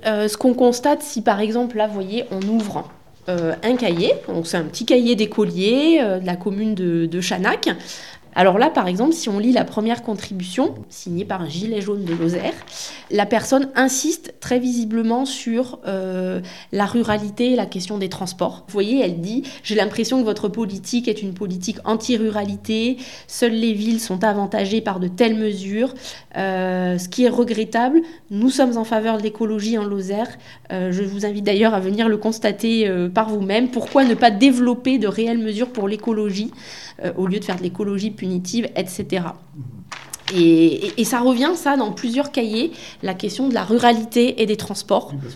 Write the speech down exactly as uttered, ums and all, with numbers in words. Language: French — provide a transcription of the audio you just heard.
euh, ce qu'on constate, si par exemple, là, vous voyez, on ouvre euh, un cahier, donc c'est un petit cahier d'écoliers euh, de la commune de, de Chanac. Alors là, par exemple, si on lit la première contribution, signée par un gilet jaune de Lozère, la personne insiste très visiblement sur euh, la ruralité et la question des transports. Vous voyez, elle dit « J'ai l'impression que votre politique est une politique anti-ruralité, seules les villes sont avantagées par de telles mesures, euh, ce qui est regrettable. Nous sommes en faveur de l'écologie en Lozère. Euh, je vous invite d'ailleurs à venir le constater euh, par vous-même. Pourquoi ne pas développer de réelles mesures pour l'écologie euh, au lieu de faire de l'écologie punitive, et cetera » Et, et, et ça revient, ça, dans plusieurs cahiers, la question de la ruralité et des transports. Oui, parce